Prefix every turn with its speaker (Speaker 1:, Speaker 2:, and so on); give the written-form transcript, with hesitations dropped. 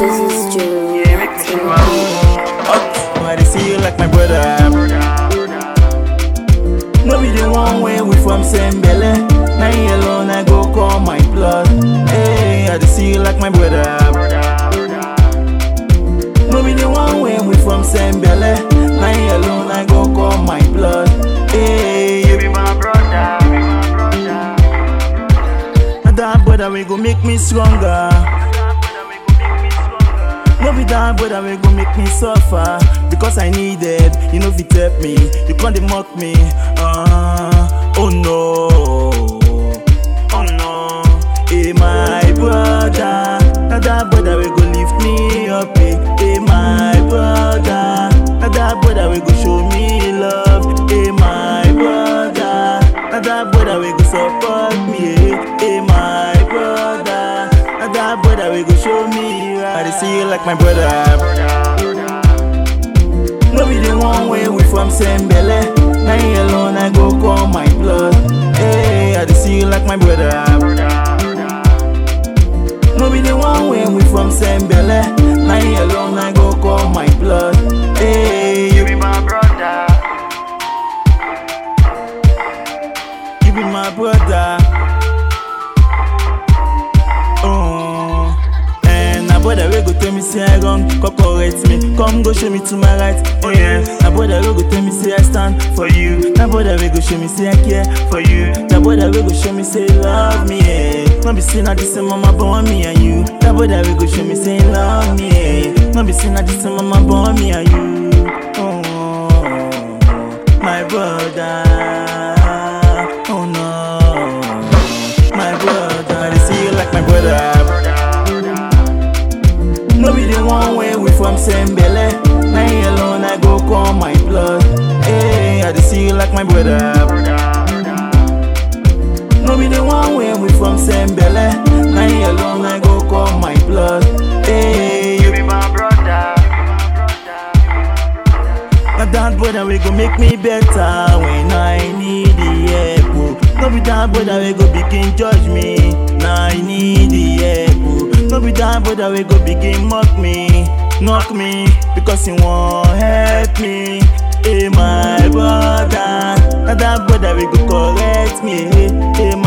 Speaker 1: This is June.
Speaker 2: I dey see you like my brother. No be the one way we from same belle. Now you alone I go call my blood. Hey, I dey see you like my brother. No be the one way we from same belle. Now you alone I go call my blood. Hey, you be my brother. That brother we go make me stronger. No be that brother we go make me suffer. Because I need it, you know if you help me, you can't dey mock me. Oh no, oh no. Hey my brother, now that brother we go lift me up. Hey my brother, now that brother we go show me love. Hey my brother, now that brother we go support me. Hey my brother, now that brother we go show me right. I dey see you like my brother. No be the one way we from same belle. Now you alone I go call my blood. Hey, I dey see you like my brother. No be the one way we from same belle. Now you alone I go call my blood. Hey, you be my brother. You be my brother. Brother we go tell me say I wrong, come correct me. Come go show me to my right, oh yeah. Now brother we go tell me say I stand for you. Now brother we go show me say I care for you. Now brother we go show me say love me, yeah. No be say na this mama born me and you. Now brother we go show me say love me, yeah. No be say na this mama born me and you. Oh, my brother. Oh no, my brother. I dey see you like my brother. No be the one way we from same belle. Now you alone I go call my blood. Hey, I dey see you like my brother. No be the one way we from same belle. Now you alone I go call my blood. Hey, you be my brother. Now that brother we go make me better when I need the help. No be that brother we go begin judge me. Now I need the help. No be that brother we go begin mock me, knock me, because he won't help me. Hey my brother, now that brother we go correct me. Hey my